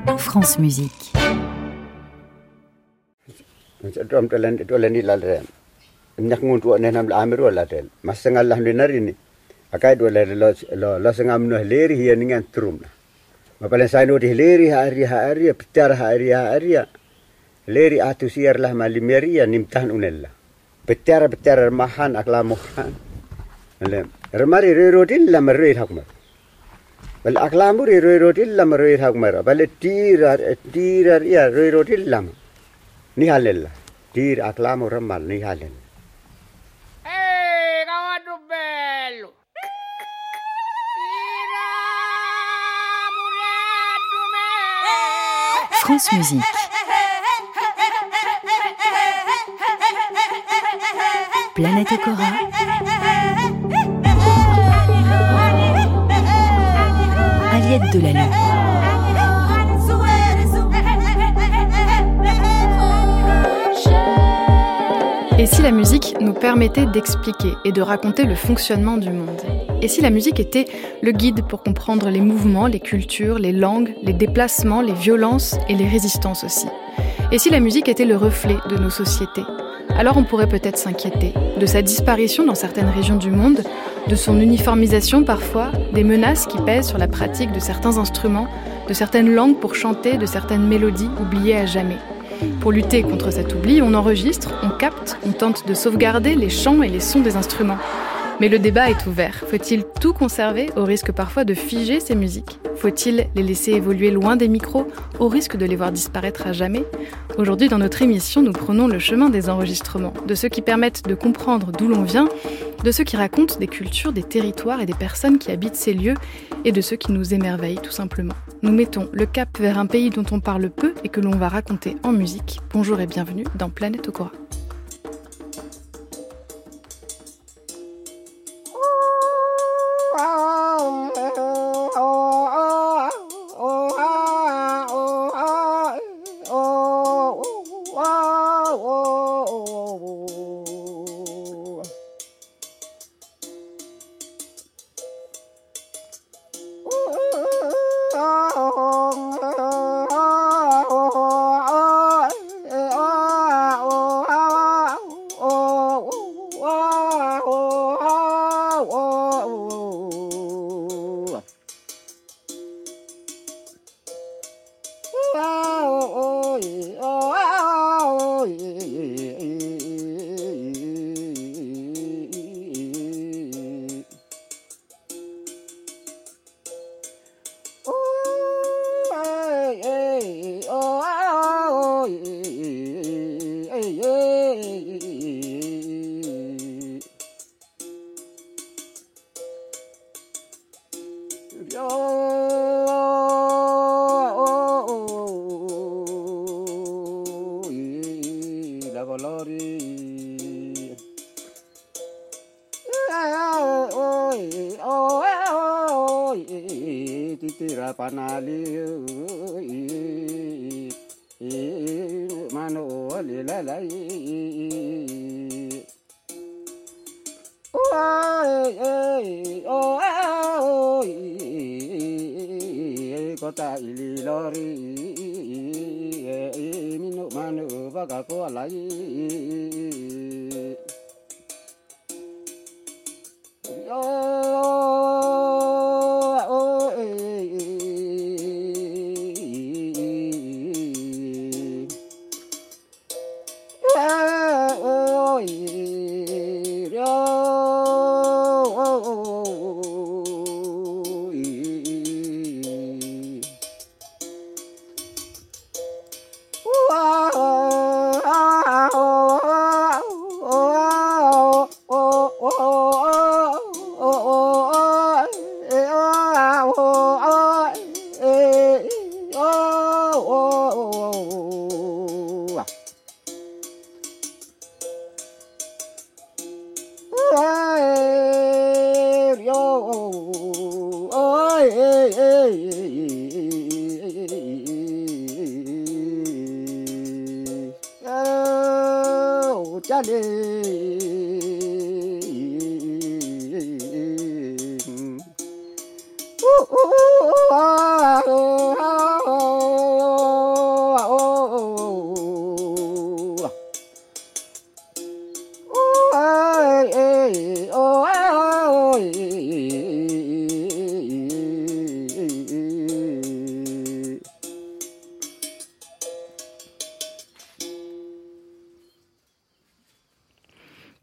France Musique. Drum tolen ilale. Nyakngun tu nenam la amiru latel. Masengal la narini. Akai do lo sengam no leri hi ningan trum. Mapalen sai no di leri hari pitar hari. Leri atu siar lah malimeria nimtan unella. Pitar mahan akla muhan. Remari rerodil la meroi hakmar. Bal aklamu rerodil la meroi hakmar. Bal tirar ya rerodil lam. Ni halella. Dir aklamu ramal ni halella. Cavallo bello. France Musique. Planète Okora. Aliette Delalleux. Et si la musique nous permettait d'expliquer et de raconter le fonctionnement du monde ? Et si la musique était le guide pour comprendre les mouvements, les cultures, les langues, les déplacements, les violences et les résistances aussi ? Et si la musique était le reflet de nos sociétés ? Alors on pourrait peut-être s'inquiéter de sa disparition dans certaines régions du monde, de son uniformisation parfois, des menaces qui pèsent sur la pratique de certains instruments, de certaines langues pour chanter, de certaines mélodies oubliées à jamais. Pour lutter contre cet oubli, on enregistre, on capte, on tente de sauvegarder les chants et les sons des instruments. Mais le débat est ouvert. Faut-il tout conserver au risque parfois de figer ces musiques ? Faut-il les laisser évoluer loin des micros au risque de les voir disparaître à jamais ? Aujourd'hui, dans notre émission, nous prenons le chemin des enregistrements, de ceux qui permettent de comprendre d'où l'on vient, de ceux qui racontent des cultures, des territoires et des personnes qui habitent ces lieux, et de ceux qui nous émerveillent tout simplement. Nous mettons le cap vers un pays dont on parle peu et que l'on va raconter en musique. Bonjour et bienvenue dans Planète Okora.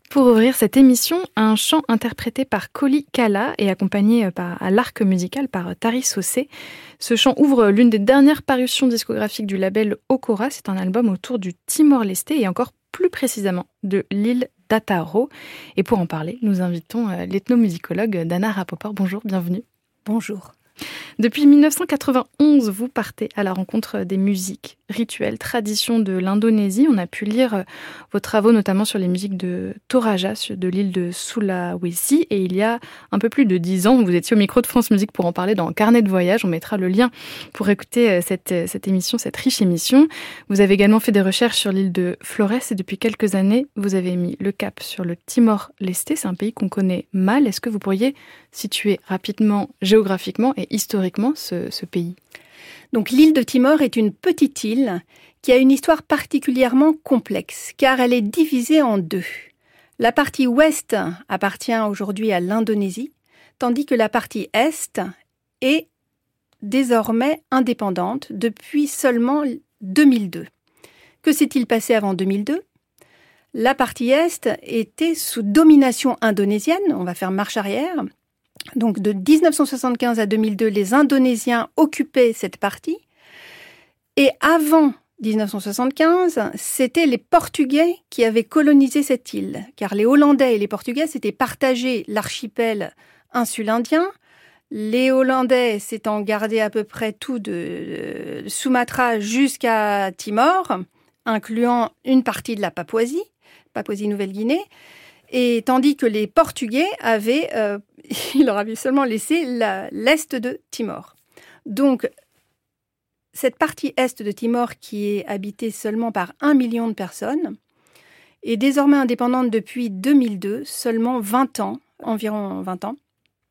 Pour ouvrir cette émission, un chant interprété par Koli Kala et accompagné à l'arc musical par Tari Saucé. Ce chant ouvre l'une des dernières parutions discographiques du label Okora. C'est un album autour du Timor-Leste et encore plus précisément de l'île d'Ataro. Et pour en parler, nous invitons l'ethnomusicologue Dana Rapoport. Bonjour, bienvenue. Bonjour. Depuis 1991, vous partez à la rencontre des musiques, rituels, traditions de l'Indonésie. On a pu lire vos travaux notamment sur les musiques de Toraja, de l'île de Sulawesi. Et il y a un peu plus de 10 ans, vous étiez au micro de France Musique pour en parler dans Carnet de voyage. On mettra le lien pour écouter cette émission, cette riche émission. Vous avez également fait des recherches sur l'île de Flores et depuis quelques années, vous avez mis le cap sur le Timor-Leste. C'est un pays qu'on connaît mal. Est-ce que vous pourriez situer rapidement, géographiquement et historiquement ce pays? Donc l'île de Timor est une petite île qui a une histoire particulièrement complexe car elle est divisée en deux. La partie ouest appartient aujourd'hui à l'Indonésie, tandis que la partie est est désormais indépendante depuis seulement 2002. Que s'est-il passé avant 2002 ? La partie est était sous domination indonésienne, on va faire marche arrière. Donc de 1975 à 2002, les Indonésiens occupaient cette partie. Et avant 1975, c'était les Portugais qui avaient colonisé cette île. Car les Hollandais et les Portugais s'étaient partagé l'archipel insule-indien. Les Hollandais s'étant gardés à peu près tout de Sumatra jusqu'à Timor, incluant une partie de la Papouasie-Nouvelle-Guinée. Et tandis que les Portugais ils leur avaient seulement laissé l'est de Timor. Donc, cette partie est de Timor, qui est habitée seulement par 1 million de personnes, est désormais indépendante depuis 2002, seulement 20 ans, environ 20 ans.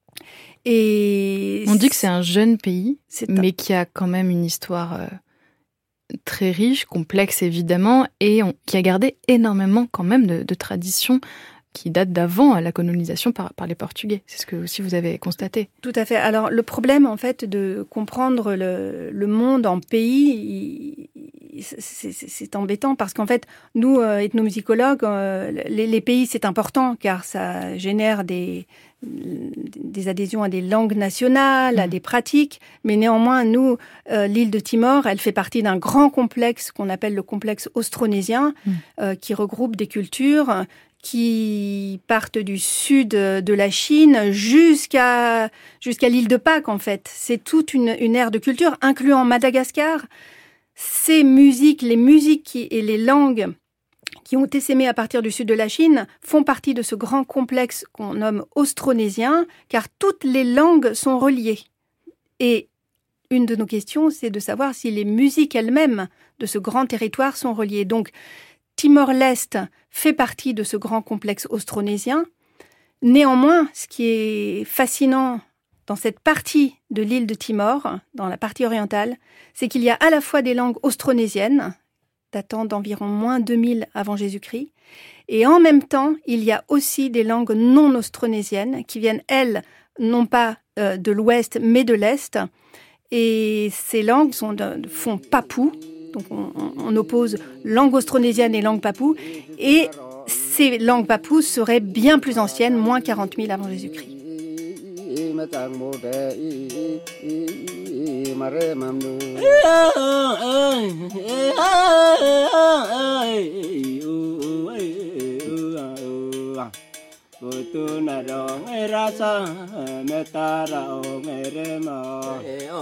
Et on dit que c'est un jeune pays, mais qui a quand même une histoire très riche, complexe évidemment, et qui a gardé énormément quand même de traditions qui date d'avant la colonisation par les Portugais. C'est ce que aussi vous avez constaté. Tout à fait. Alors, le problème, en fait, de comprendre le monde en pays, c'est embêtant parce qu'en fait, nous, ethnomusicologues, les pays, c'est important car ça génère des adhésions à des langues nationales, à des pratiques. Mais néanmoins, nous, l'île de Timor, elle fait partie d'un grand complexe qu'on appelle le complexe austronésien, qui regroupe des cultures qui partent du sud de la Chine jusqu'à l'île de Pâques, en fait. C'est toute une aire de culture, incluant Madagascar. Ces musiques, les musiques et les langues qui ont essaimé à partir du sud de la Chine font partie de ce grand complexe qu'on nomme austronésien, car toutes les langues sont reliées. Et une de nos questions, c'est de savoir si les musiques elles-mêmes de ce grand territoire sont reliées. Donc, Timor-Leste fait partie de ce grand complexe austronésien. Néanmoins, ce qui est fascinant dans cette partie de l'île de Timor, dans la partie orientale, c'est qu'il y a à la fois des langues austronésiennes, datant d'environ moins 2000 avant Jésus-Christ, et en même temps, il y a aussi des langues non austronésiennes qui viennent, elles, non pas de l'ouest, mais de l'est. Et ces langues font papou. Donc on oppose langue austronésienne et langue papou. Et ces langues papou seraient bien plus anciennes, moins 40 000 avant Jésus-Christ. Butuna dong rasa metara ngerema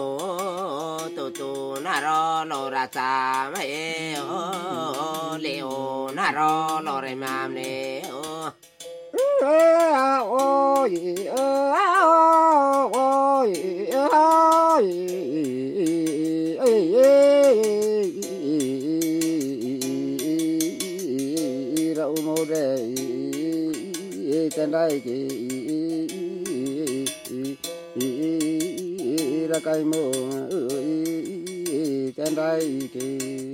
tutuna ro rasa me leo naro loremam ne Tendai ki ra kai mo tendai ki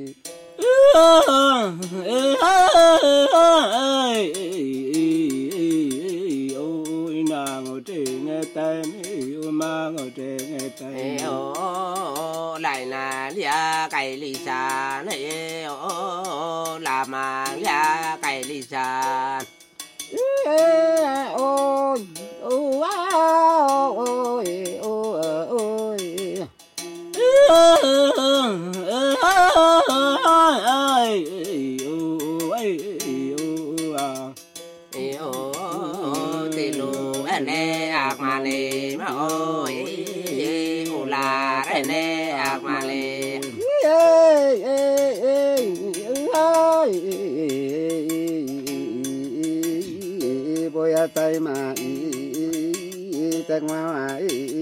o ina ngo te nge tai o ma ngo te nge tai o lai na lia kai li sa ne o la ma lia kai li sa tay mà tag ma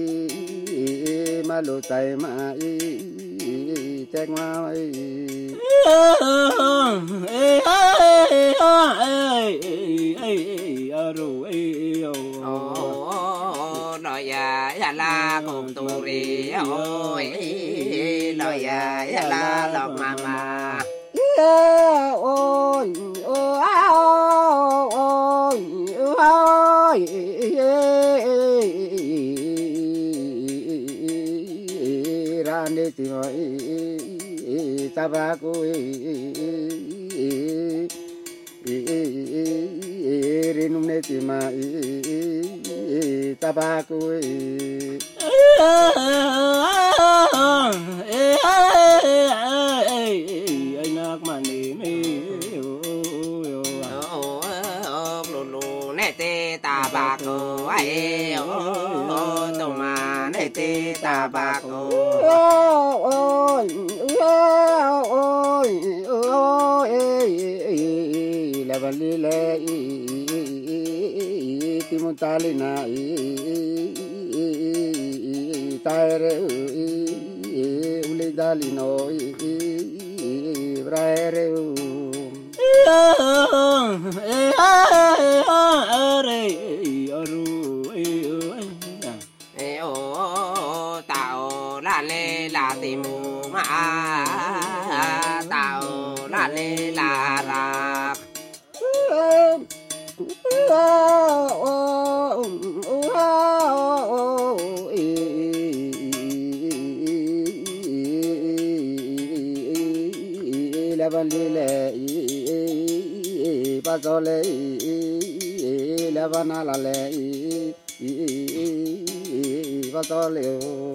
malu tay mà tag ma nói ya la cùng tu ri ôi nói ya la lộc mama ôi rane ti tabaco renumne ti tabaco anak mani te tabaco ai toma te tabaco la valile timontalina tare ulidalino braere tao là lê là tìm mà tao là lê là rạc la valile pasole la banala le pasole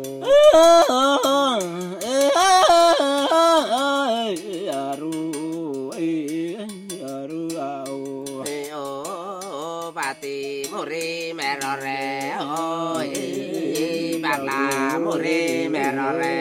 bati muri merore oi bagla muri merore.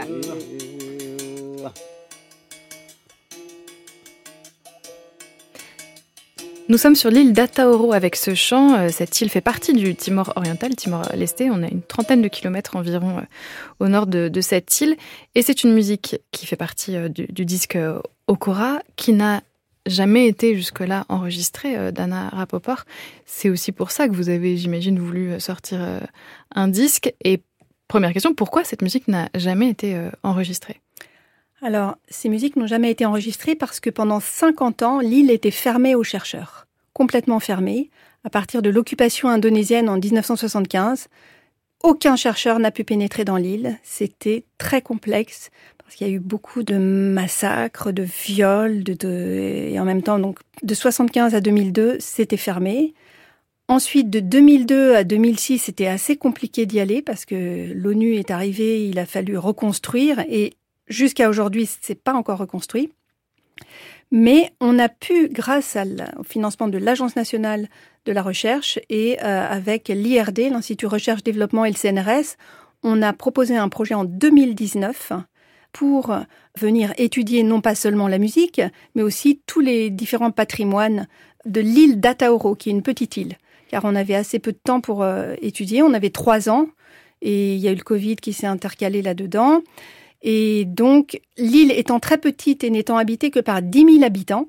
Nous sommes sur l'île d'Atauro avec ce chant. Cette île fait partie du Timor oriental, Timor-Leste. On a une trentaine de kilomètres environ au nord de cette île. Et c'est une musique qui fait partie du disque Okora, qui n'a jamais été jusque-là enregistrée d'Anna Rapoport. C'est aussi pour ça que vous avez, j'imagine, voulu sortir un disque. Et première question, pourquoi cette musique n'a jamais été enregistrée ? Alors, ces musiques n'ont jamais été enregistrées parce que pendant 50 ans, l'île était fermée aux chercheurs, complètement fermée. À partir de l'occupation indonésienne en 1975, aucun chercheur n'a pu pénétrer dans l'île. C'était très complexe parce qu'il y a eu beaucoup de massacres, de viols, et en même temps, donc, de 1975 à 2002, c'était fermé. Ensuite, de 2002 à 2006, c'était assez compliqué d'y aller parce que l'ONU est arrivée, il a fallu reconstruire et jusqu'à aujourd'hui, c'est pas encore reconstruit. Mais on a pu, grâce au financement de l'Agence nationale de la recherche et avec l'IRD, l'Institut Recherche Développement et le CNRS, on a proposé un projet en 2019 pour venir étudier non pas seulement la musique, mais aussi tous les différents patrimoines de l'île d'Atauro, qui est une petite île. Car on avait assez peu de temps pour étudier. On avait 3 ans et il y a eu le Covid qui s'est intercalé là-dedans. Et donc, l'île étant très petite et n'étant habitée que par 10 000 habitants,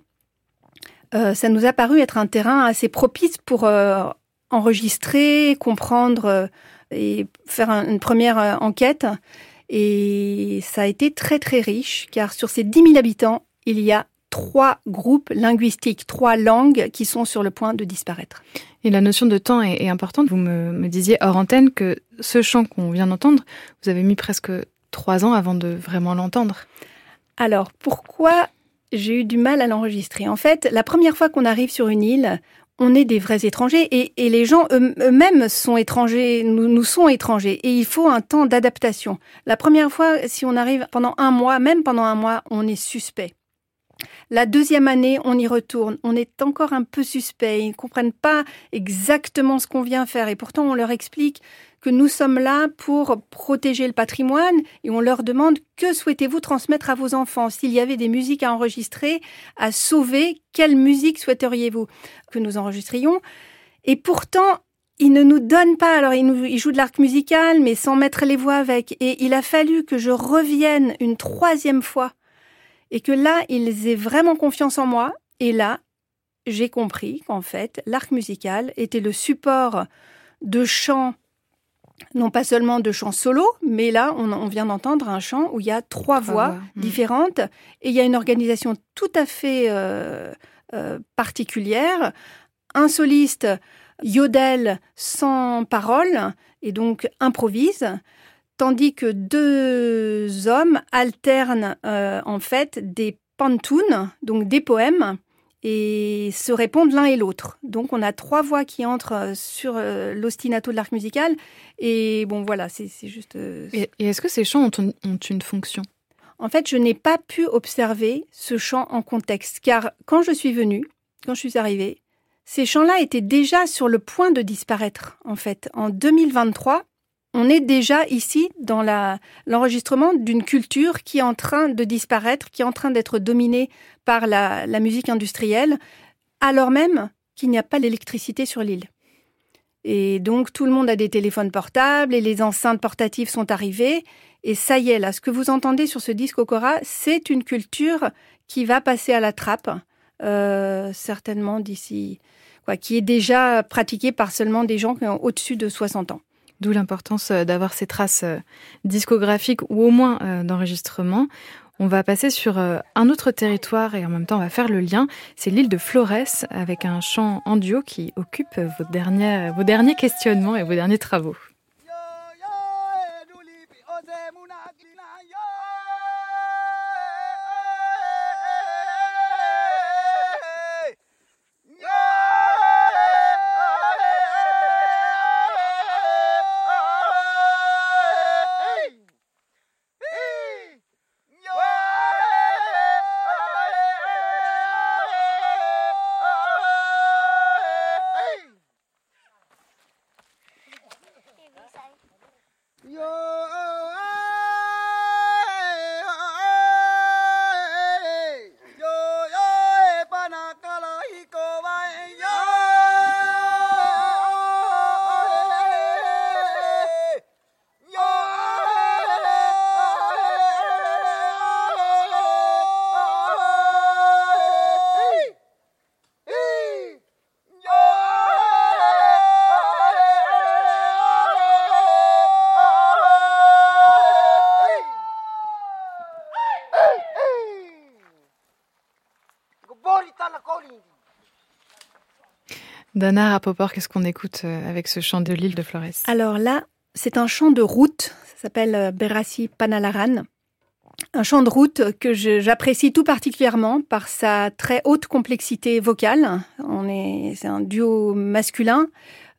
ça nous a paru être un terrain assez propice pour enregistrer, comprendre et faire une première enquête. Et ça a été très très riche, car sur ces 10 000 habitants, il y a 3 groupes linguistiques, 3 langues qui sont sur le point de disparaître. Et la notion de temps est importante. Vous me disiez hors antenne que ce chant qu'on vient d'entendre, vous avez mis presque 3 ans avant de vraiment l'entendre. Alors, pourquoi j'ai eu du mal à l'enregistrer ? En fait, la première fois qu'on arrive sur une île, on est des vrais étrangers et les gens eux-mêmes sont étrangers, nous sont étrangers et il faut un temps d'adaptation. La première fois, si on arrive pendant un mois, on est suspect. La deuxième année, on y retourne, on est encore un peu suspect, ils ne comprennent pas exactement ce qu'on vient faire et pourtant on leur explique que nous sommes là pour protéger le patrimoine et on leur demande que souhaitez-vous transmettre à vos enfants? S'il y avait des musiques à enregistrer, à sauver, quelle musique souhaiteriez-vous que nous enregistrions? Et pourtant, ils ne nous donnent pas. Alors, ils jouent de l'arc musical, mais sans mettre les voix avec. Et il a fallu que je revienne une 3e fois et que là, ils aient vraiment confiance en moi. Et là, j'ai compris qu'en fait, l'arc musical était le support de chants, non pas seulement de chants solo, mais là, on vient d'entendre un chant où il y a 3 voix différentes et il y a une organisation tout à fait particulière. Un soliste yodel sans parole et donc improvise, tandis que 2 hommes alternent en fait des pantounes, donc des poèmes, et se répondent l'un et l'autre. Donc on a 3 voix qui entrent sur l'ostinato de l'arc musical et bon voilà, c'est juste... Et est-ce que ces chants ont une fonction? En fait, je n'ai pas pu observer ce chant en contexte, car quand je suis arrivée, ces chants-là étaient déjà sur le point de disparaître. En fait, en 2023, on est déjà ici dans l'enregistrement d'une culture qui est en train de disparaître, qui est en train d'être dominée par la musique industrielle, alors même qu'il n'y a pas l'électricité sur l'île. Et donc, tout le monde a des téléphones portables et les enceintes portatives sont arrivées. Et ça y est, là, ce que vous entendez sur ce disque Okora, c'est une culture qui va passer à la trappe, certainement d'ici, qui est déjà pratiquée par seulement des gens qui ont au-dessus de 60 ans. D'où l'importance d'avoir ces traces discographiques ou au moins d'enregistrement. On va passer sur un autre territoire et en même temps on va faire le lien. C'est l'île de Flores avec un chant en duo qui occupe vos derniers questionnements et vos derniers travaux. Dana Rapoport, qu'est-ce qu'on écoute avec ce chant de l'île de Flores? Alors là, c'est un chant de route, ça s'appelle Berassi Panalaran. Un chant de route que j'apprécie tout particulièrement par sa très haute complexité vocale. C'est un duo masculin,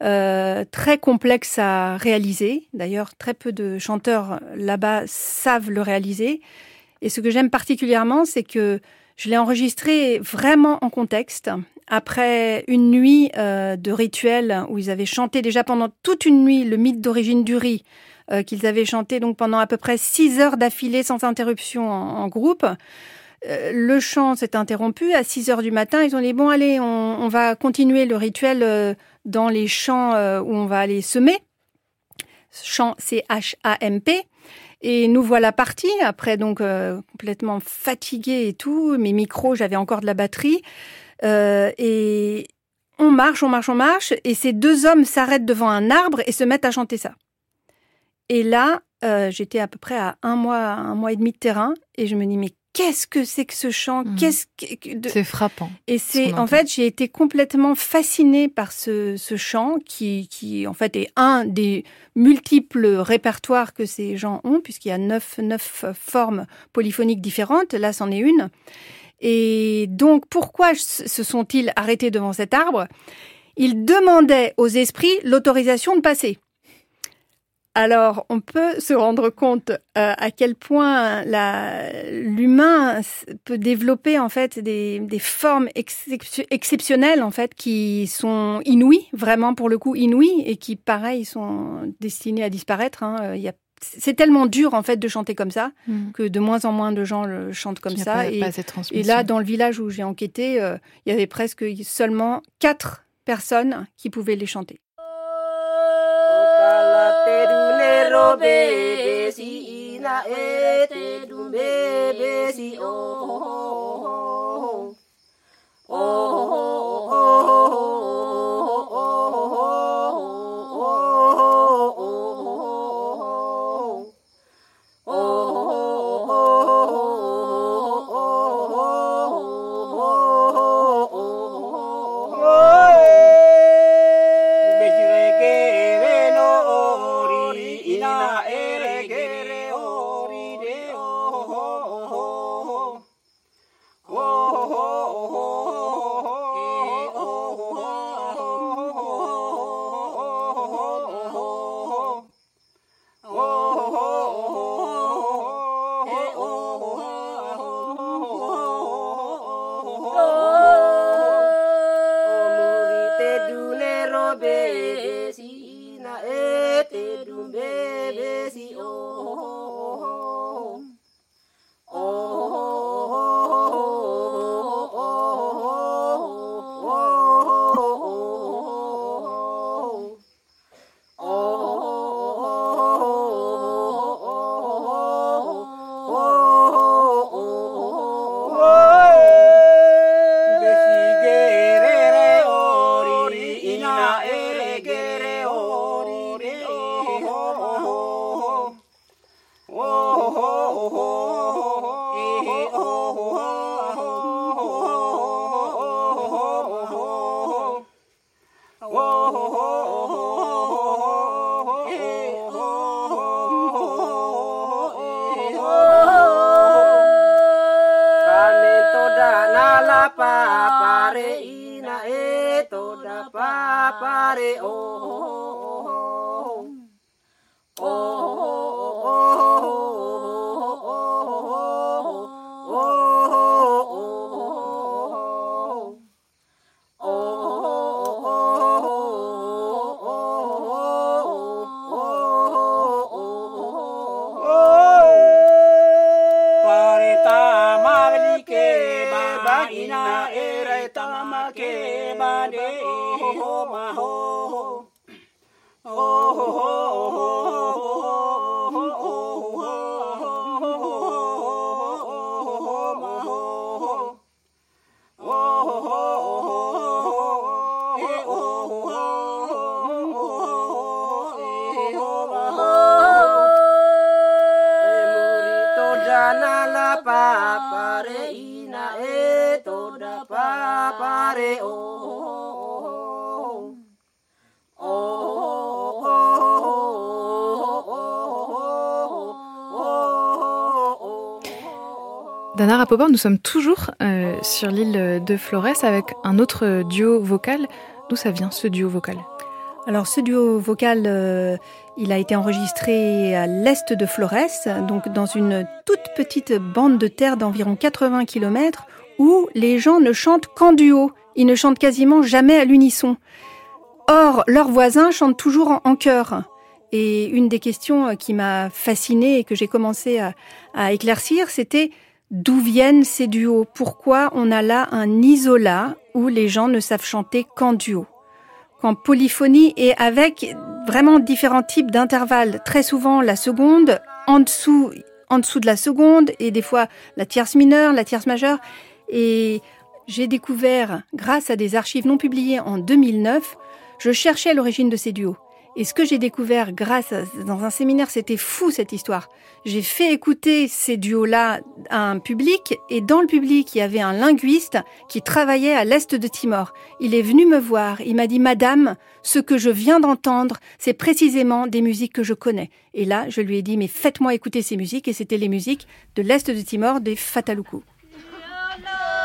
très complexe à réaliser. D'ailleurs, très peu de chanteurs là-bas savent le réaliser. Et ce que j'aime particulièrement, c'est que je l'ai enregistré vraiment en contexte. Après une nuit de rituel où ils avaient chanté déjà pendant toute une nuit le mythe d'origine du riz, qu'ils avaient chanté donc pendant à peu près 6 heures d'affilée sans interruption en groupe. Le chant s'est interrompu à 6 heures du matin. Ils ont dit bon allez, on va continuer le rituel dans les champs où on va aller semer. Chant C-H-A-M-P. Et nous voilà partis, après donc complètement fatigués et tout, mes micros, j'avais encore de la batterie, et on marche, et ces 2 hommes s'arrêtent devant un arbre et se mettent à chanter ça. Et là, j'étais à peu près à un mois et demi de terrain, et je me dis mais qu'est-ce que c'est que ce chant? C'est frappant. Et en fait, j'ai été complètement fascinée par ce chant qui en fait est un des multiples répertoires que ces gens ont, puisqu'il y a 9 formes polyphoniques différentes. Là, c'en est une. Et donc, pourquoi se sont-ils arrêtés devant cet arbre ? Ils demandaient aux esprits l'autorisation de passer. Alors, on peut se rendre compte à quel point l'humain peut développer en fait des formes exceptionnelles en fait qui sont inouïes, vraiment pour le coup inouïes, et qui, pareil, sont destinées à disparaître. C'est tellement dur en fait de chanter comme ça que de moins en moins de gens le chantent comme ça. Et là, dans le village où j'ai enquêté, il y avait presque seulement 4 personnes qui pouvaient les chanter. Dana Rapoport, nous sommes toujours sur l'île de Florès avec un autre duo vocal. D'où ça vient, ce duo vocal ? Alors, ce duo vocal, il a été enregistré à l'est de Florès, donc dans une toute petite bande de terre d'environ 80 km, où les gens ne chantent qu'en duo. Ils ne chantent quasiment jamais à l'unisson. Or, leurs voisins chantent toujours en chœur. Et une des questions qui m'a fascinée et que j'ai commencé à éclaircir, c'était d'où viennent ces duos ? Pourquoi on a là un isolat où les gens ne savent chanter qu'en duo ? Qu'en polyphonie et avec vraiment différents types d'intervalles. Très souvent la seconde, en dessous de la seconde, et des fois la tierce mineure, la tierce majeure. Et j'ai découvert, grâce à des archives non publiées en 2009, je cherchais l'origine de ces duos. Et ce que j'ai découvert dans un séminaire, c'était fou cette histoire. J'ai fait écouter ces duos-là à un public, et dans le public, il y avait un linguiste qui travaillait à l'est de Timor. Il est venu me voir, il m'a dit « Madame, ce que je viens d'entendre, c'est précisément des musiques que je connais ». Et là, je lui ai dit « Mais faites-moi écouter ces musiques », et c'était les musiques de l'est de Timor, des Fataloukou.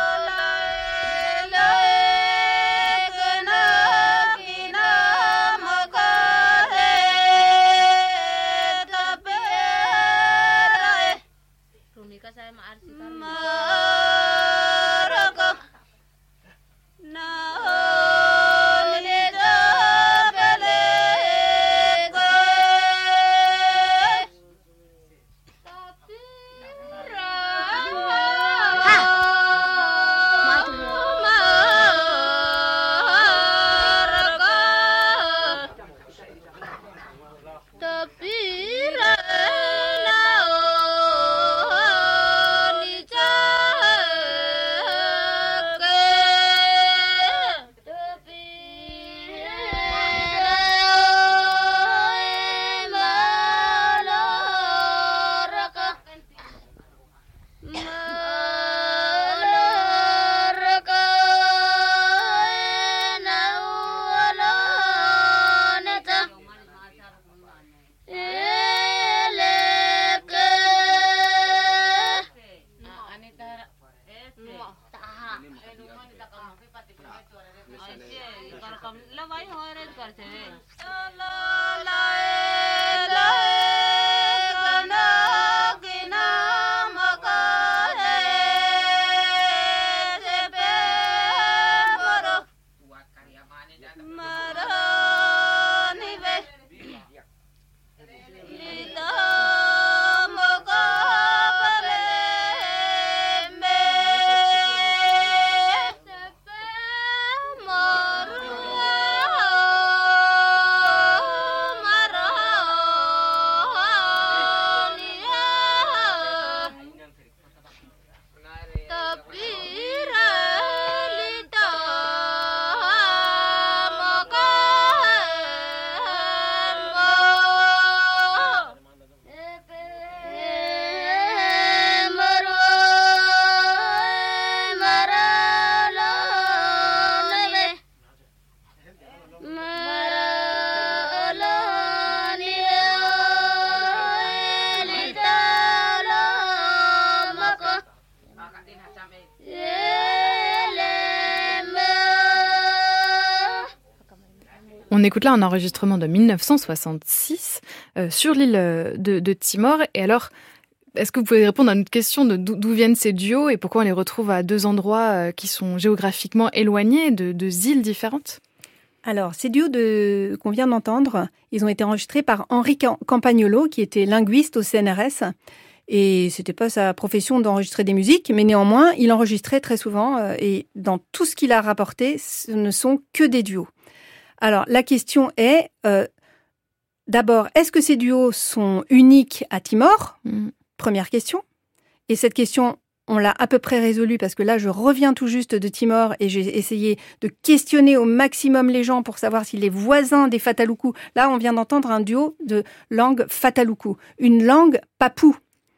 On écoute là un enregistrement de 1966 sur l'île de Timor. Et alors, est-ce que vous pouvez répondre à notre question de d'où viennent ces duos et pourquoi on les retrouve à deux endroits qui sont géographiquement éloignés, de îles différentes ? Alors, ces duos qu'on vient d'entendre, ils ont été enregistrés par Henri Campagnolo, qui était linguiste au CNRS. Et c'était pas sa profession d'enregistrer des musiques, mais néanmoins, il enregistrait très souvent. Et dans tout ce qu'il a rapporté, ce ne sont que des duos. Alors, la question est, d'abord, est-ce que ces duos sont uniques à Timor ? Première question. Et cette question, on l'a à peu près résolue parce que là, je reviens tout juste de Timor et j'ai essayé de questionner au maximum les gens pour savoir si les voisins des Fataloukou... Là, on vient d'entendre un duo de langue Fataloukou, une langue papou.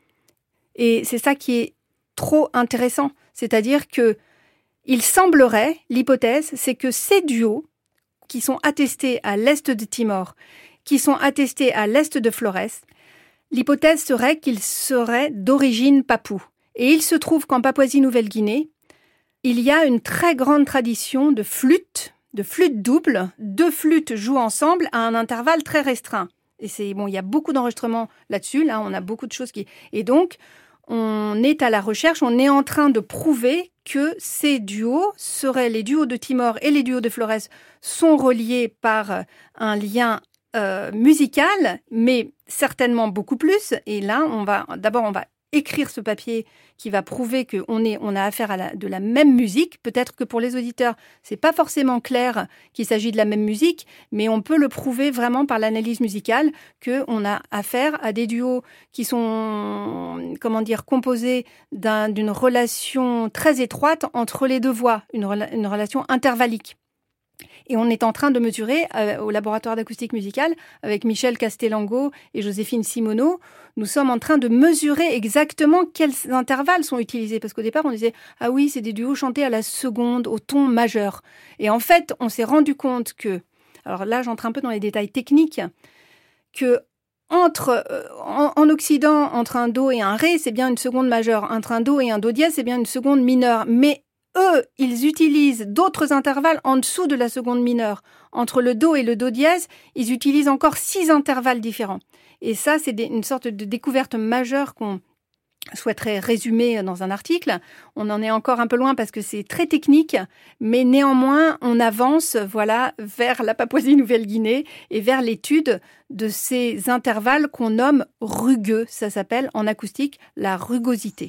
Et c'est ça qui est trop intéressant. C'est-à-dire que il semblerait, l'hypothèse, c'est que ces duos qui sont attestés à l'est de Timor, qui sont attestés à l'est de Flores, l'hypothèse serait qu'ils seraient d'origine papou. Et il se trouve qu'en Papouasie-Nouvelle-Guinée, il y a une très grande tradition de flûte double. 2 flûtes jouent ensemble à un intervalle très restreint. Et il y a beaucoup d'enregistrements là-dessus. Là, on a beaucoup de choses qui... Et donc, on est à la recherche, on est en train de prouver que ces duos seraient les duos de Timor et les duos de Flores sont reliés par un lien musical, mais certainement beaucoup plus. Et là, on va écrire ce papier qui va prouver qu'on a affaire à de la même musique. Peut-être que pour les auditeurs, c'est pas forcément clair qu'il s'agit de la même musique, mais on peut le prouver vraiment par l'analyse musicale qu'on a affaire à des duos qui sont, composés d'une relation très étroite entre les deux voix, une relation intervallique. Et on est en train de mesurer au laboratoire d'acoustique musicale avec Michel Castellango et Joséphine Simoneau. Nous sommes en train de mesurer exactement quels intervalles sont utilisés. Parce qu'au départ, on disait « Ah oui, c'est des duos chantés à la seconde, au ton majeur ». Et en fait, on s'est rendu compte que, alors là, j'entre un peu dans les détails techniques, que en Occident, entre un do et un ré, c'est bien une seconde majeure. Entre un do et un do dièse, c'est bien une seconde mineure. Mais eux, ils utilisent d'autres intervalles en dessous de la seconde mineure. Entre le do et le do dièse, ils utilisent encore 6 intervalles différents. Et ça, c'est une sorte de découverte majeure qu'on souhaiterais résumer dans un article. On en est encore un peu loin parce que c'est très technique, mais néanmoins, on avance vers la Papouasie-Nouvelle-Guinée et vers l'étude de ces intervalles qu'on nomme rugueux. Ça s'appelle en acoustique la rugosité.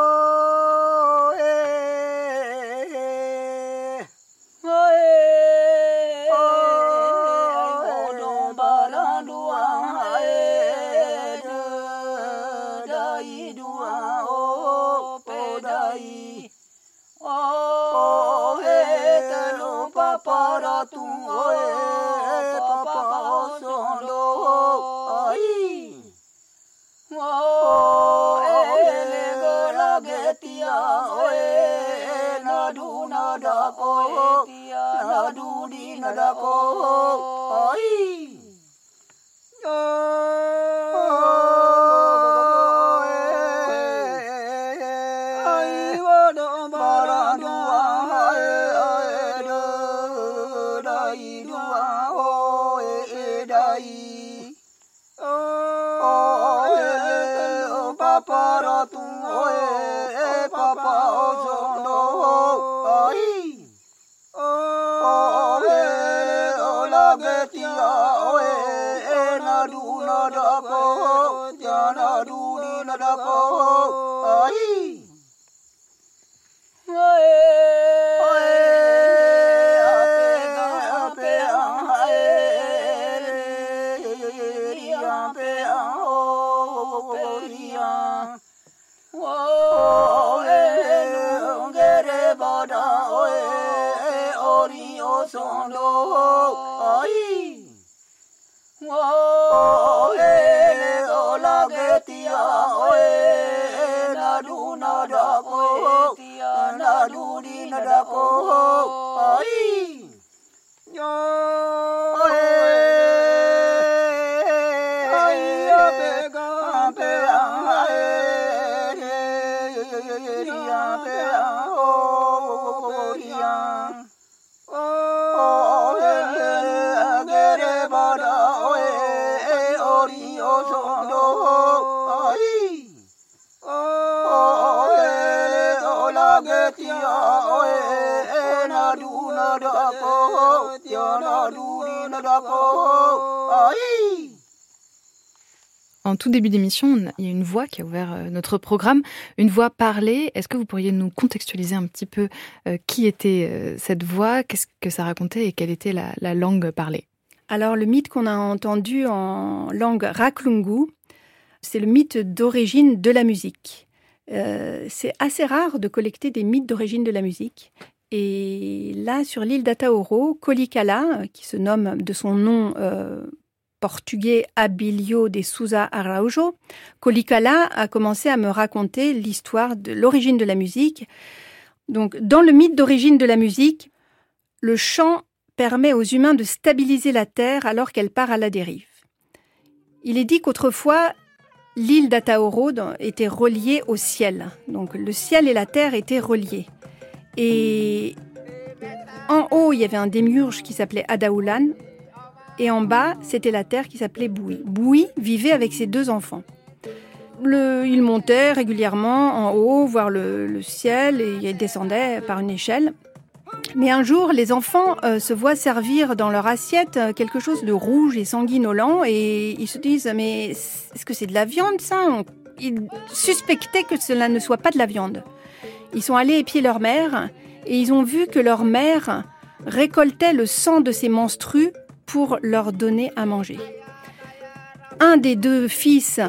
En tout début d'émission, il y a une voix qui a ouvert notre programme, une voix parlée. Est-ce que vous pourriez nous contextualiser un petit peu qui était cette voix, qu'est-ce que ça racontait et quelle était la langue parlée? Alors, le mythe qu'on a entendu en langue Raklungu, c'est le mythe d'origine de la musique. C'est assez rare de collecter des mythes d'origine de la musique. Et là, sur l'île d'Atauro, Kolikala, qui se nomme de son nom portugais Abilio de Souza Araújo, Kolikala a commencé à me raconter l'histoire de l'origine de la musique. Donc, dans le mythe d'origine de la musique, le chant permet aux humains de stabiliser la terre alors qu'elle part à la dérive. Il est dit qu'autrefois, l'île d'Atauro était reliée au ciel. Donc, le ciel et la terre étaient reliés. Et en haut, il y avait un démiurge qui s'appelait Adaulan. Et en bas, c'était la terre qui s'appelait Boui. Boui vivait avec ses 2 enfants. Il montait régulièrement en haut, voir le ciel, et il descendait par une échelle. Mais un jour, les enfants se voient servir dans leur assiette quelque chose de rouge et sanguinolent, et ils se disent « Mais est-ce que c'est de la viande, ça ?» Ils suspectaient que cela ne soit pas de la viande. Ils sont allés épier leur mère, et ils ont vu que leur mère récoltait le sang de ses menstrues pour leur donner à manger. Un des 2 fils,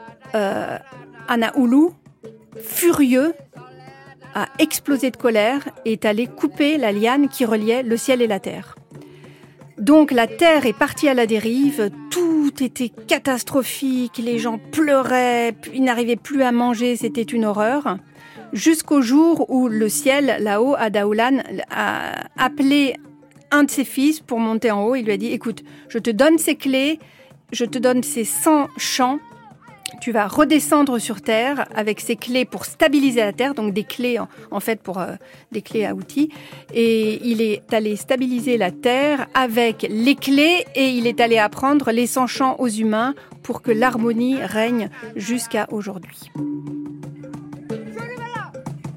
Anaulu, furieux, a explosé de colère et est allé couper la liane qui reliait le ciel et la terre. Donc la terre est partie à la dérive, tout était catastrophique, les gens pleuraient, ils n'arrivaient plus à manger, c'était une horreur. Jusqu'au jour où le ciel, là-haut, Adaulan, a appelé un de ses fils pour monter en haut. Il lui a dit « Écoute, je te donne ces clés, je te donne ces 100 chants, tu vas redescendre sur terre avec ces clés pour stabiliser la terre, donc des clés en fait pour des clés à outils. Et il est allé stabiliser la terre avec les clés et il est allé apprendre les 100 chants aux humains pour que l'harmonie règne jusqu'à aujourd'hui. »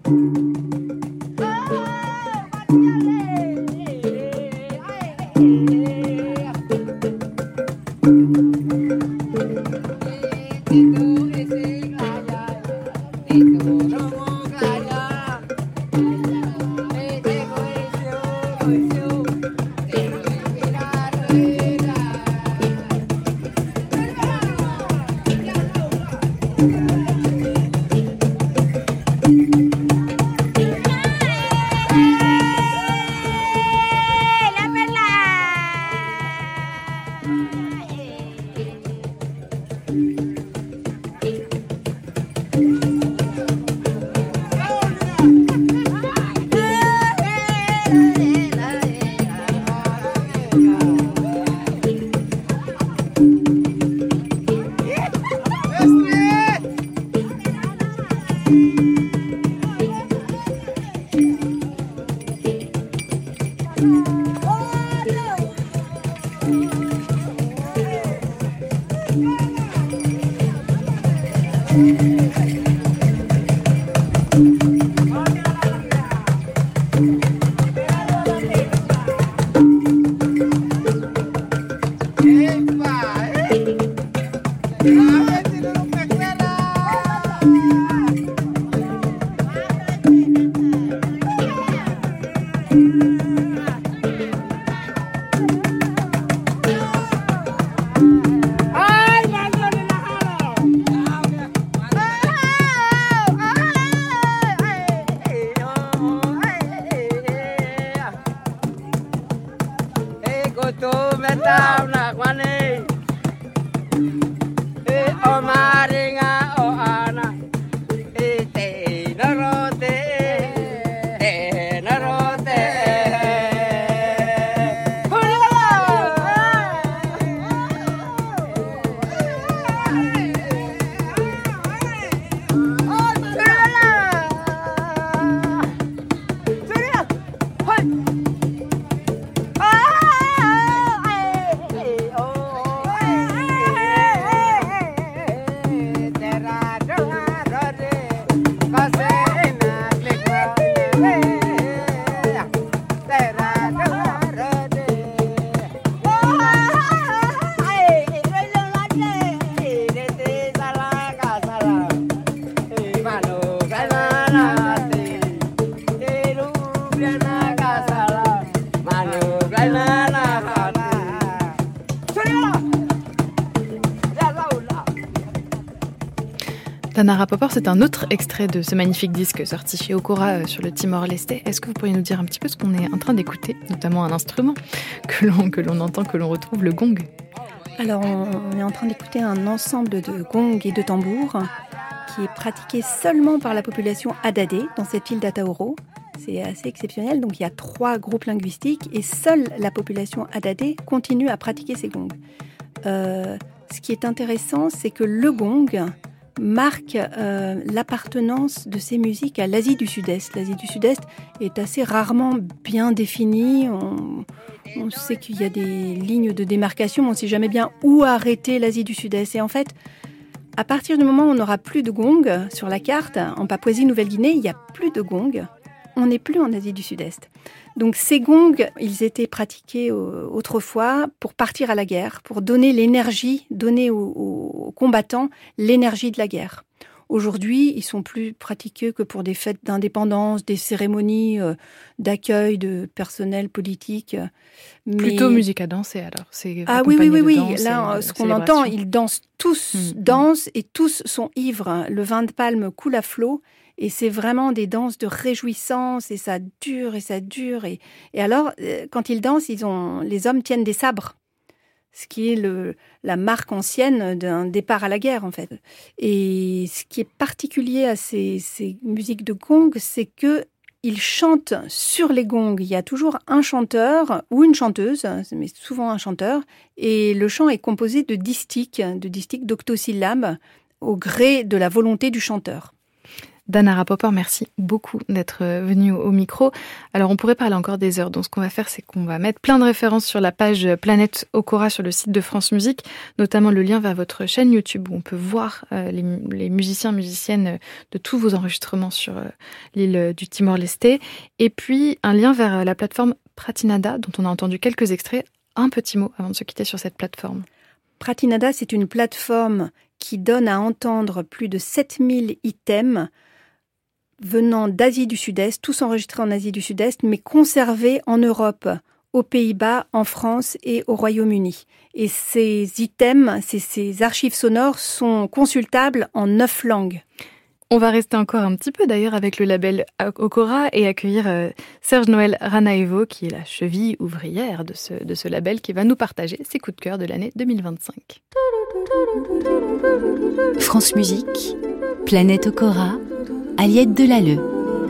Tanara Popper, c'est un autre extrait de ce magnifique disque sorti chez Okora sur le Timor-Leste. Est-ce que vous pourriez nous dire un petit peu ce qu'on est en train d'écouter, notamment un instrument que l'on entend, que l'on retrouve, le gong? Alors, on est en train d'écouter un ensemble de gongs et de tambours qui est pratiqué seulement par la population Adadé dans cette île d'Atauro. C'est assez exceptionnel. Donc, il y a 3 groupes linguistiques et seule la population Adadé continue à pratiquer ces gongs. Ce qui est intéressant, c'est que le gong marque l'appartenance de ces musiques à l'Asie du Sud-Est. L'Asie du Sud-Est est assez rarement bien définie. On sait qu'il y a des lignes de démarcation, mais on ne sait jamais bien où arrêter l'Asie du Sud-Est. Et en fait, à partir du moment où on n'aura plus de gong sur la carte, en Papouasie-Nouvelle-Guinée, il n'y a plus de gong. On n'est plus en Asie du Sud-Est. Donc ces gongs, ils étaient pratiqués autrefois pour partir à la guerre, pour donner l'énergie, donner aux combattants l'énergie de la guerre. Aujourd'hui, ils sont plus pratiqués que pour des fêtes d'indépendance, des cérémonies d'accueil de personnel politique. Mais... Plutôt musique à danser alors. C'est oui. Là, ce qu'on entend, ils dansent tous, dansent et tous sont ivres. Le vin de palme coule à flot. Et c'est vraiment des danses de réjouissance, et ça dure, et ça dure. Et alors, quand ils dansent, les hommes tiennent des sabres, ce qui est la marque ancienne d'un départ à la guerre, en fait. Et ce qui est particulier à ces musiques de gong, c'est qu'ils chantent sur les gongs. Il y a toujours un chanteur ou une chanteuse, mais souvent un chanteur, et le chant est composé de distiques d'octosyllabes, au gré de la volonté du chanteur. Danara Popper, merci beaucoup d'être venue au micro. Alors, on pourrait parler encore des heures. Donc, ce qu'on va faire, c'est qu'on va mettre plein de références sur la page Planète Okora sur le site de France Musique, notamment le lien vers votre chaîne YouTube où on peut voir les musiciens, musiciennes de tous vos enregistrements sur l'île du Timor-Leste. Et puis, un lien vers la plateforme Pratinada, dont on a entendu quelques extraits. Un petit mot avant de se quitter sur cette plateforme. Pratinada, c'est une plateforme qui donne à entendre plus de 7000 items venant d'Asie du Sud-Est, tous enregistrés en Asie du Sud-Est, mais conservés en Europe, aux Pays-Bas, en France et au Royaume-Uni. Et ces items, ces archives sonores sont consultables en 9 langues. On va rester encore un petit peu d'ailleurs avec le label Okora et accueillir Serge Noël Ranaevo, qui est la cheville ouvrière de ce label, qui va nous partager ses coups de cœur de l'année 2025. France Musique, Planète Okora, Aliette Delalleux.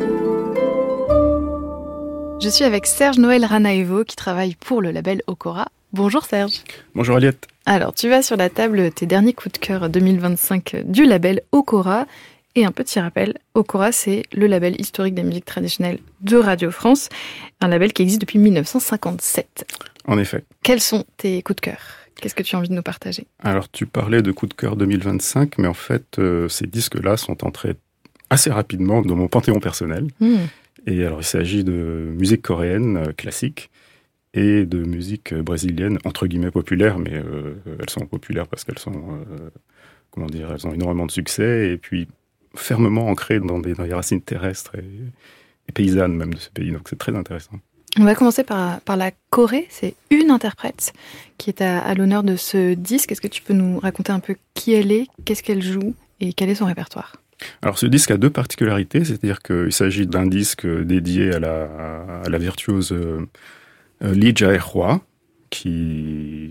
Je suis avec Serge Noël Ranaevo qui travaille pour le label Okora. Bonjour Serge. Bonjour Aliette. Alors tu as sur la table tes derniers coups de cœur 2025 du label Okora. Et un petit rappel, Okora c'est le label historique des musiques traditionnelles de Radio France, un label qui existe depuis 1957. En effet. Quels sont tes coups de cœur ? Qu'est-ce que tu as envie de nous partager ? Alors tu parlais de coups de cœur 2025, mais en fait ces disques-là sont entrés assez rapidement dans mon panthéon personnel. Et alors, il s'agit de musique coréenne classique et de musique brésilienne, entre guillemets populaire, mais elles sont populaires parce qu'elles sont, elles ont énormément de succès et puis fermement ancrées dans des racines terrestres et paysannes même de ce pays. Donc, c'est très intéressant. On va commencer par la Corée. C'est une interprète qui est à l'honneur de ce disque. Est-ce que tu peux nous raconter un peu qui elle est, qu'est-ce qu'elle joue et quel est son répertoire ? Alors ce disque a deux particularités, c'est-à-dire qu'il s'agit d'un disque dédié à la virtuose Lee Jae-hwa, qui,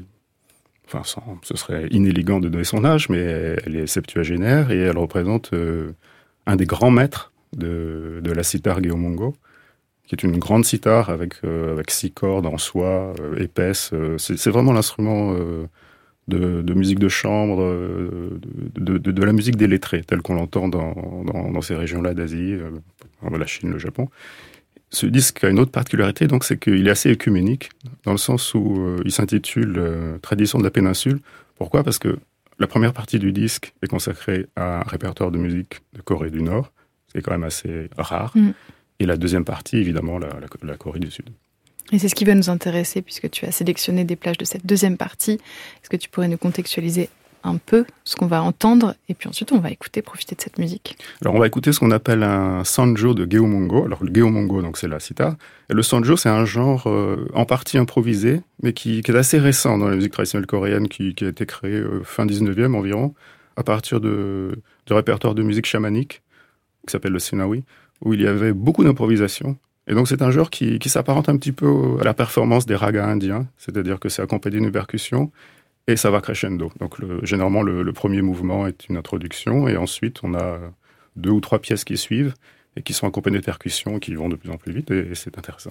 ce serait inélégant de donner son âge, mais elle est septuagénaire et elle représente un des grands maîtres de la sitar Geomongo, qui est une grande sitar avec 6 cordes en soie, épaisse. C'est vraiment l'instrument de musique de chambre, de la musique des lettrés, telle qu'on l'entend dans ces régions-là d'Asie, la Chine, le Japon. Ce disque a une autre particularité, donc, c'est qu'il est assez œcuménique, dans le sens où il s'intitule Tradition de la péninsule. Pourquoi ? Parce que la première partie du disque est consacrée à un répertoire de musique de Corée du Nord, c'est quand même assez rare, et la deuxième partie, évidemment, la Corée du Sud. Et c'est ce qui va nous intéresser, puisque tu as sélectionné des plages de cette deuxième partie. Est-ce que tu pourrais nous contextualiser un peu ce qu'on va entendre ? Et puis ensuite, on va profiter de cette musique. Alors, on va écouter ce qu'on appelle un sanjo de Geomongo. Alors, le Geomongo, donc, c'est la sitar. Et le sanjo, c'est un genre en partie improvisé, mais qui est assez récent dans la musique traditionnelle coréenne, qui a été créé fin 19e environ, à partir du répertoire de musique chamanique, qui s'appelle le Senawi, où il y avait beaucoup d'improvisation. Et donc, c'est un genre qui s'apparente un petit peu à la performance des ragas indiens, c'est-à-dire que c'est accompagné d'une percussion et ça va crescendo. Donc, généralement, le premier mouvement est une introduction et ensuite, on a 2 ou 3 pièces qui suivent et qui sont accompagnées de percussions qui vont de plus en plus vite et c'est intéressant.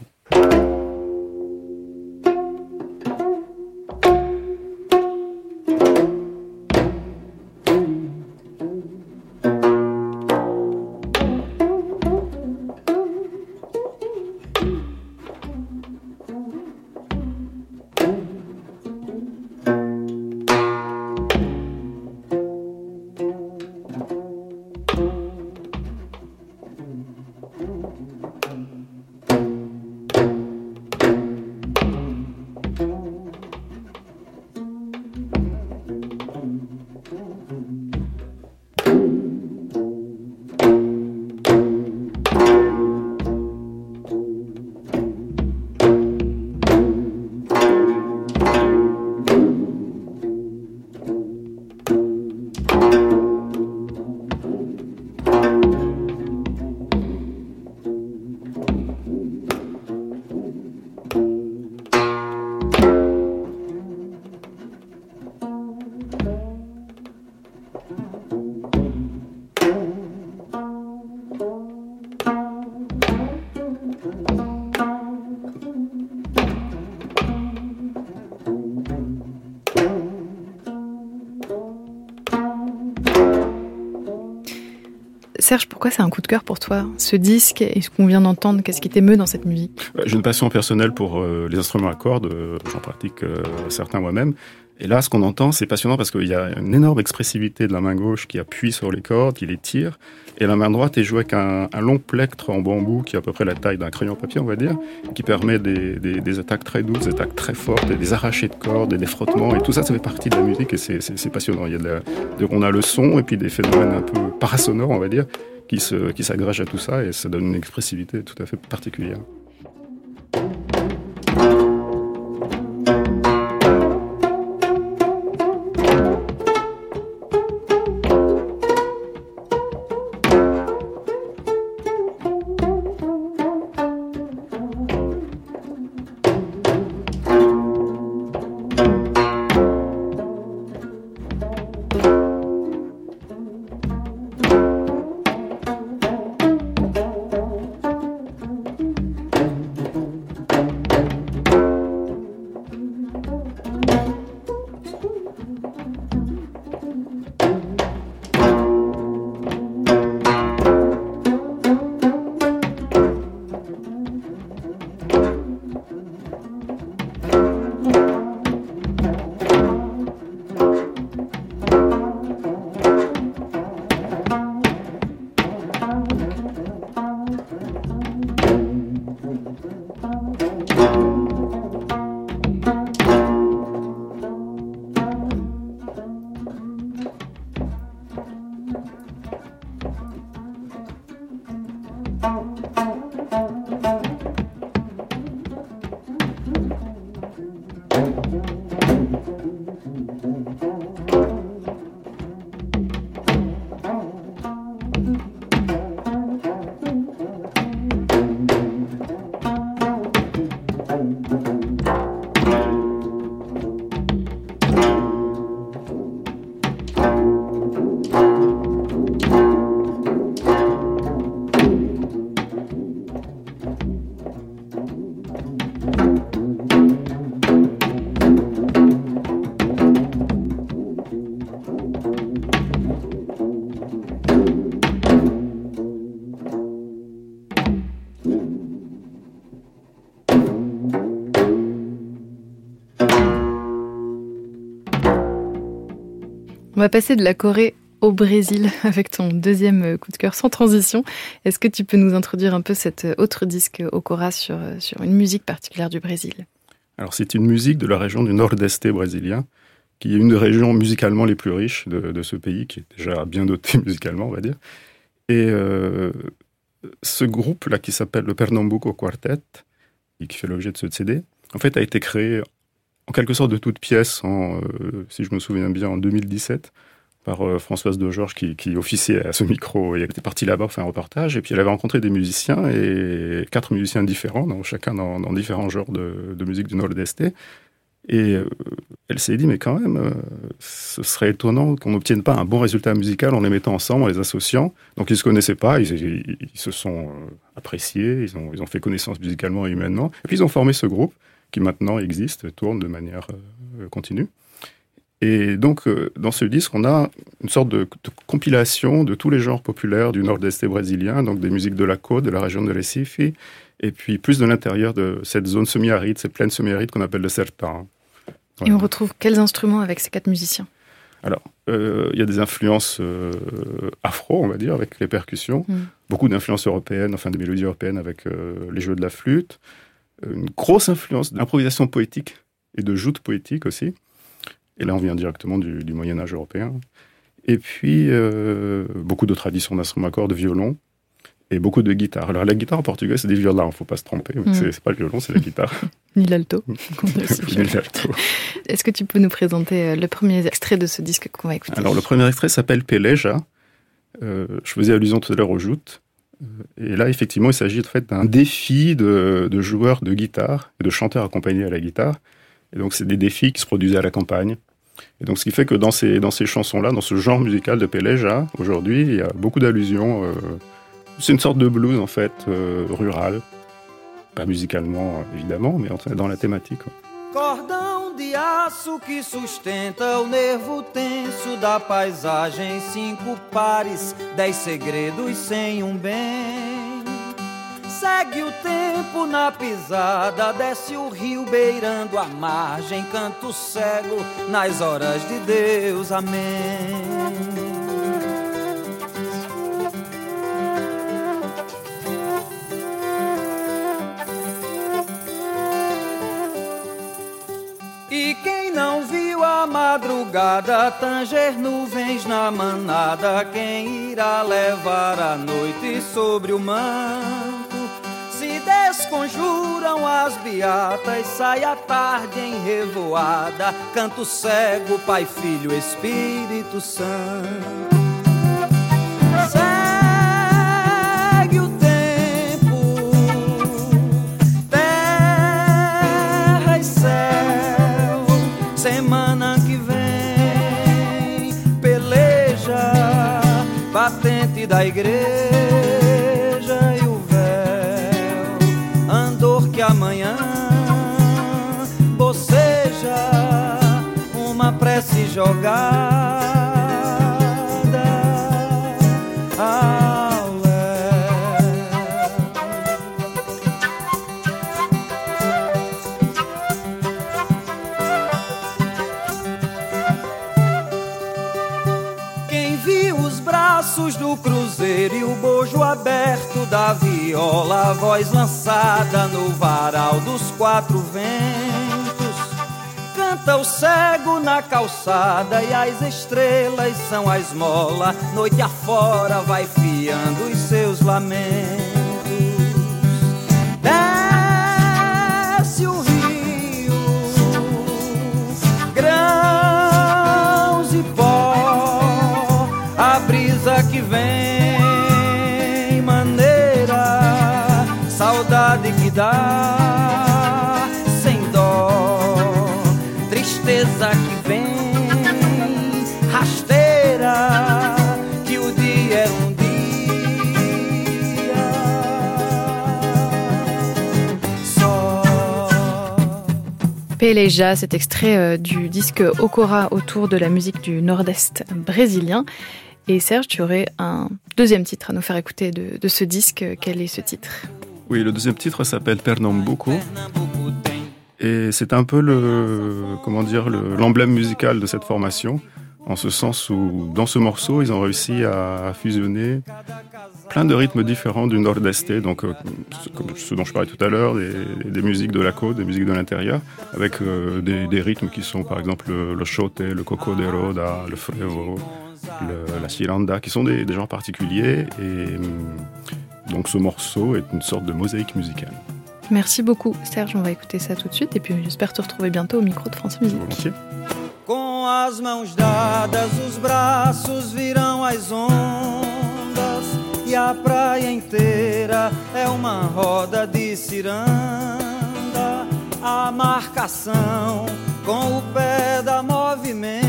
Serge, pourquoi c'est un coup de cœur pour toi, ce disque et ce qu'on vient d'entendre? Qu'est-ce qui t'émeut dans cette musique? J'ai une passion personnelle pour les instruments à cordes, j'en pratique certains moi-même. Et là, ce qu'on entend, c'est passionnant parce qu'il y a une énorme expressivité de la main gauche qui appuie sur les cordes, qui les tire. Et la main droite est jouée avec un long plectre en bambou qui est à peu près la taille d'un crayon papier, on va dire, qui permet des attaques très douces, des attaques très fortes, des arrachés de cordes et des frottements. Et tout ça, ça fait partie de la musique et c'est passionnant. On a le son et puis des phénomènes un peu parasonores, on va dire, qui s'agrègent à tout ça et ça donne une expressivité tout à fait particulière. On va passer de la Corée au Brésil avec ton deuxième coup de cœur sans transition. Est-ce que tu peux nous introduire un peu cet autre disque Okora sur une musique particulière du Brésil? Alors c'est une musique de la région du Nordeste brésilien, qui est une des régions musicalement les plus riches de ce pays, qui est déjà bien doté musicalement, on va dire. Et ce groupe-là, qui s'appelle le Pernambuco Quartet, et qui fait l'objet de ce CD, en fait a été créé en quelque sorte de toute pièce, si je me souviens bien, en 2017, par Françoise de Georges qui officiait à ce micro. Elle était partie là-bas pour faire un reportage, et puis elle avait rencontré des musiciens, et 4 musiciens différents, chacun dans différents genres de musique du Nord-Est. Et elle s'est dit, mais quand même, ce serait étonnant qu'on n'obtienne pas un bon résultat musical en les mettant ensemble, en les associant. Donc ils ne se connaissaient pas, ils se sont appréciés, ils ont fait connaissance musicalement et humainement, et puis ils ont formé ce groupe, qui maintenant existe, tourne de manière continue. Et donc, dans ce disque, on a une sorte de compilation de tous les genres populaires du Nord-Est brésilien, donc des musiques de la côte, de la région de Recife, et puis plus de l'intérieur de cette zone semi-aride, cette plaine semi-aride qu'on appelle le sertão. Voilà. Et on retrouve quels instruments avec ces 4 musiciens? Alors, il y a des influences afro, on va dire, avec les percussions, beaucoup d'influences européennes, enfin des mélodies européennes avec les jeux de la flûte, une grosse influence d'improvisation poétique et de joute poétique aussi. Et là, on vient directement du Moyen-Âge européen. Et puis, beaucoup de traditions d'instruments à cordes, de violon, et beaucoup de guitare. Alors, la guitare en portugais, c'est des violons, il ne faut pas se tromper. C'est pas le violon, c'est la guitare. Ni l'alto. Ni l'alto. Est-ce que tu peux nous présenter le premier extrait de ce disque qu'on va écouter? Alors, le premier extrait s'appelle Peleja. Je faisais allusion tout à l'heure aux joutes. Et là, effectivement, il s'agit en fait d'un défi de joueurs de guitare et de chanteurs accompagnés à la guitare. Et donc, c'est des défis qui se produisaient à la campagne. Et donc, ce qui fait que dans ces chansons-là, dans ce genre musical de Peleja, aujourd'hui, il y a beaucoup d'allusions. C'est une sorte de blues, en fait, rural. Pas musicalement, évidemment, mais dans la thématique. Cordão de aço que sustenta o nervo tenso da paisagem. 5 pares, 10 segredos sem um bem. Segue o tempo na pisada, desce o rio beirando a margem. Canto cego nas horas de Deus, amém. E quem não viu a madrugada tanger nuvens na manada, quem irá levar a noite sobre o manto? Se desconjuram as beatas, sai a tarde em revoada, canto cego, Pai, Filho, Espírito Santo. Segue o tempo, terra e céu. Semana que vem, peleja, batente da igreja e o véu, andor que amanhã boceja, uma prece jogada ao léu. Quem viu os braços do cruzeiro e o bojo aberto da viola, a voz lançada no varal dos 4 ventos, canta o cego na calçada e as estrelas são a esmola, noite afora vai fiando os seus lamentos. Desce o rio, grãos e pó, a brisa que vem maneira, saudade que dá sem dó, tristeza que vem rasteira, que o dia é um dia só. Peleja, cet extrait du disque Okora autour de la musique du nord-est brésilien. Et Serge, tu aurais un deuxième titre à nous faire écouter de ce disque. Quel est ce titre ? Oui, le deuxième titre s'appelle Pernambuco. Et c'est un peu l'emblème musical de cette formation, en ce sens où, dans ce morceau, ils ont réussi à fusionner plein de rythmes différents du nord-est, donc comme ce dont je parlais tout à l'heure, des musiques de la côte, des musiques de l'intérieur, avec des rythmes qui sont par exemple le chote, le coco de roda, le frevo, la ciranda, qui sont des genres particuliers, et donc ce morceau est une sorte de mosaïque musicale. Merci beaucoup Serge, on va écouter ça tout de suite et puis j'espère te retrouver bientôt au micro de France Musique. Volontiers. Com as mãos dadas, os braços virão as ondas, e a praia inteira é uma roda de ciranda. A marcação com o pé dá movimento,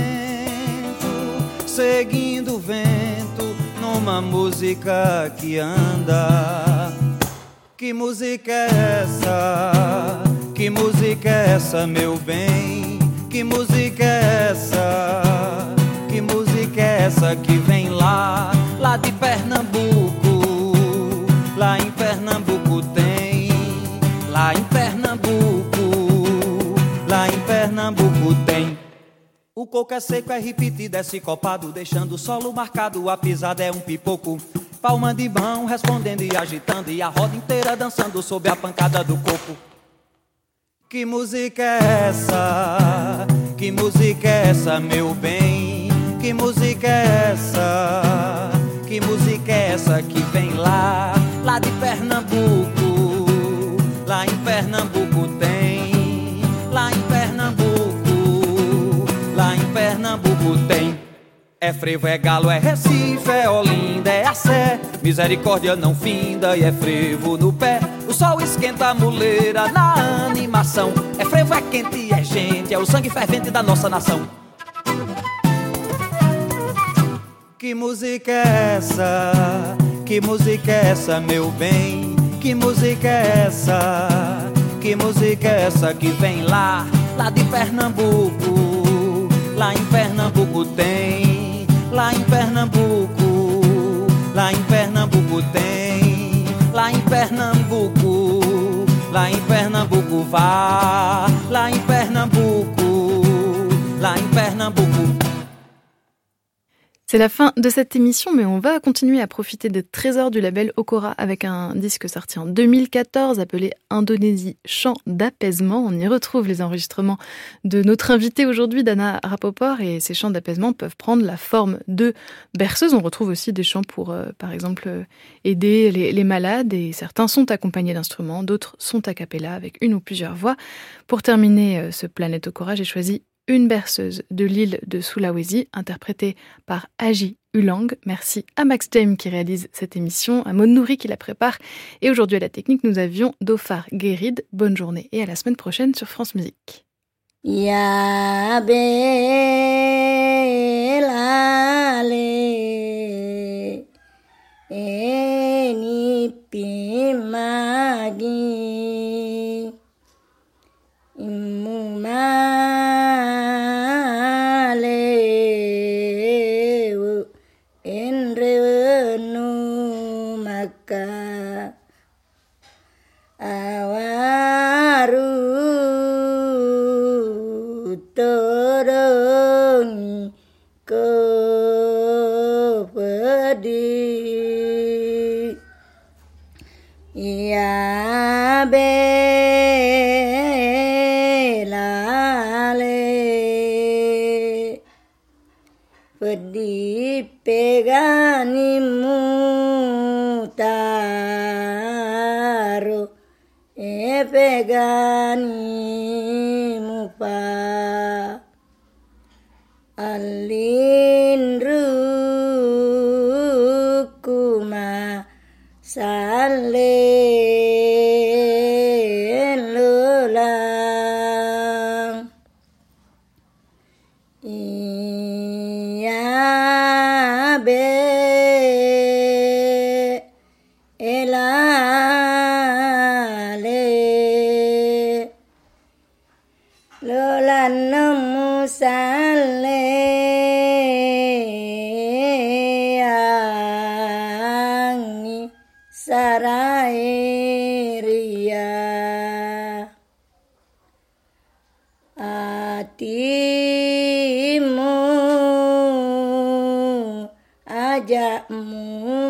seguindo o vento numa música que anda. Que música é essa? Que música é essa, meu bem? Que música é essa? Que música é essa que vem lá de Pernambuco? Lá em Pernambuco tem, lá em Pernambuco tem. O coco é seco, é repetido, é sicopado, deixando o solo marcado, a pisada é um pipoco. Palma de mão, respondendo e agitando, e a roda inteira dançando sob a pancada do coco. Que música é essa? Que música é essa, meu bem? Que música é essa? Que música é essa que vem lá de Pernambuco? Lá em Pernambuco tem, lá em Pernambuco tem. É frevo, é galo, é Recife, é Olinda, é Assé, misericórdia não finda e é frevo no pé. O sol esquenta a muleira na animação. É frevo, é quente, é gente, é o sangue fervente da nossa nação. Que música é essa? Que música é essa, meu bem? Que música é essa? Que música é essa que vem lá lá de Pernambuco. Lá em Pernambuco tem, lá em Pernambuco, lá em Pernambuco tem, lá em Pernambuco, lá em Pernambuco vá, lá em Pernambuco, lá em Pernambuco. C'est la fin de cette émission, mais on va continuer à profiter des trésors du label Okora avec un disque sorti en 2014 appelé Indonésie, chant d'apaisement. On y retrouve les enregistrements de notre invitée aujourd'hui, Dana Rapoport, et ces chants d'apaisement peuvent prendre la forme de berceuses. On retrouve aussi des chants pour, par exemple, aider les malades, et certains sont accompagnés d'instruments, d'autres sont a cappella avec une ou plusieurs voix. Pour terminer ce Planète Okora, j'ai choisi une berceuse de l'île de Sulawesi, interprétée par Aji Ulang. Merci à Max James qui réalise cette émission, à Maud Nourri qui la prépare. Et aujourd'hui à la technique, nous avions Dhofar Guérid. Bonne journée et à la semaine prochaine sur France Musique. Ya belale eni pimagi imumale enrenu maka awaru torong ko pedi ya belale pedi peganimu taro peganimu pa alindrukuma salen lulang iya elale lulan nemu sale angi sarairia atimu ajakmu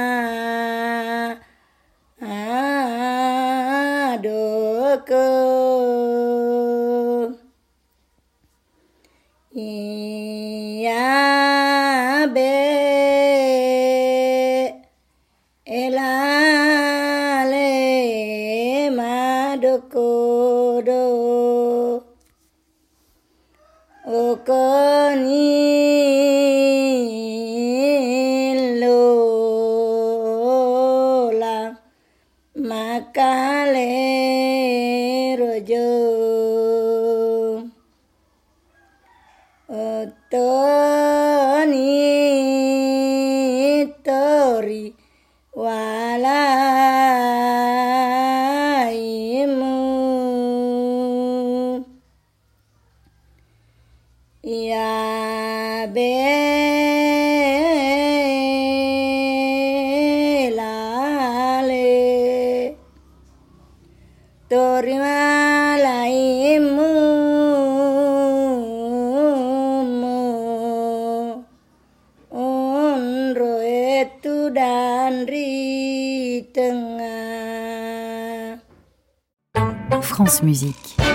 adoko iya elale madokodo okoni lola makale rojo otoni tori walaimu ya belale tori walaimu onro itu dan ri tengah. France Musique.